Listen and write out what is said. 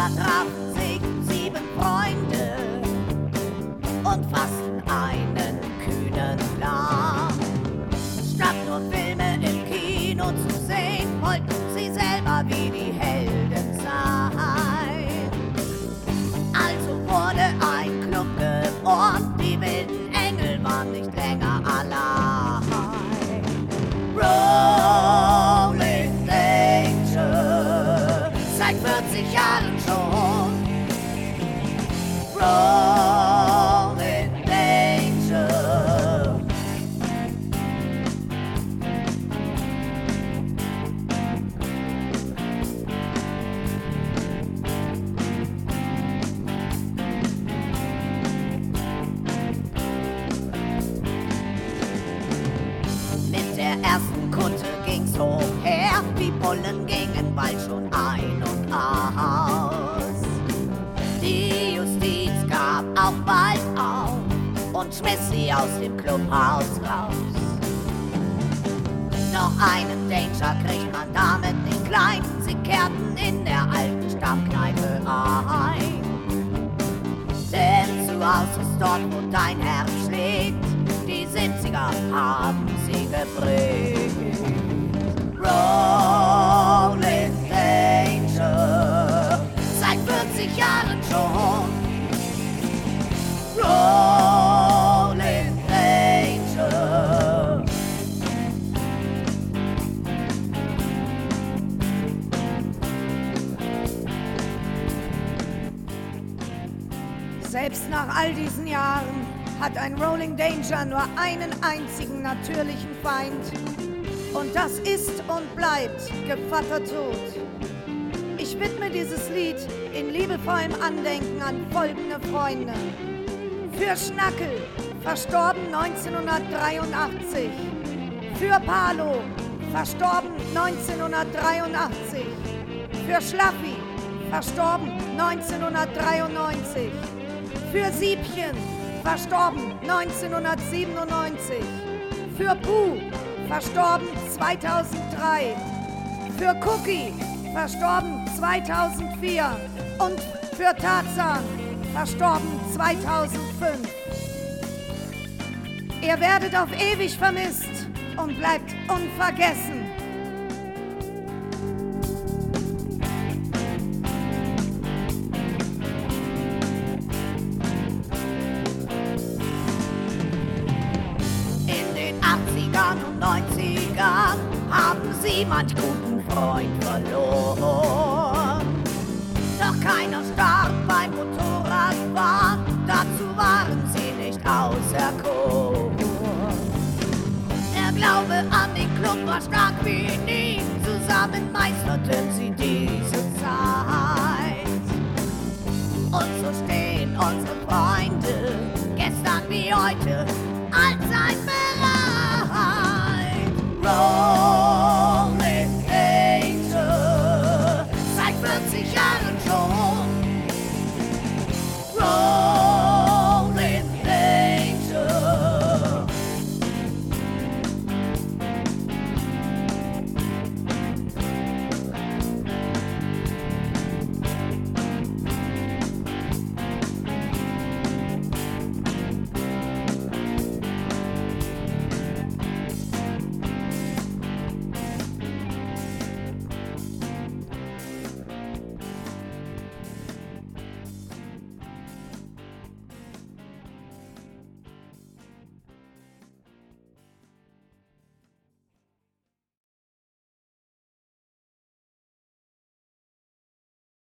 Da trafen sich 7 Freunde und fassten einen kühnen Plan. Statt nur Filme im Kino zu sehen, wollten sie selber wie die Helden sein. Also wurde ein Club geformt, die wilden Engel waren nicht länger allein. Rolling Danger, seit 40 Jahren schon. Rolling Danger. Mit der ersten Kutte ging's hoch her, die Bullen gingen bald schon ein und aus. Die Justiz gab auch bald auf und schmiss sie aus dem Clubhaus raus. Noch einen Danger kriegt man damit nicht klein, sie kehrten in der alten Stammkneipe ein. Denn zu Hause ist dort, wo dein Herz schlägt, die 70er haben sie geprägt. Rolling Danger, seit 40 Jahren schon. Rolling Danger. Selbst nach all diesen Jahren hat ein Rolling Danger nur einen einzigen natürlichen Feind. Und das ist und bleibt Gevatter Tod. Ich widme dieses Lied in liebevollem Andenken an folgende Freunde. Für Schnackel, verstorben 1983. Für Palo, verstorben 1983. Für Schlaffi, verstorben 1993. Für Siebchen, verstorben 1997. Für Puh, verstorben 2003. Für Cookie, verstorben 2004. Und für Tarzan, verstorben 2005. Ihr werdet auf ewig vermisst und bleibt unvergessen. Und 90ern haben sie manch guten Freund verloren. Doch keiner starb beim Motorradfahren, dazu waren sie nicht auserkoren. Der Glaube an den Club war stark wie nie, zusammen meisterten sie diese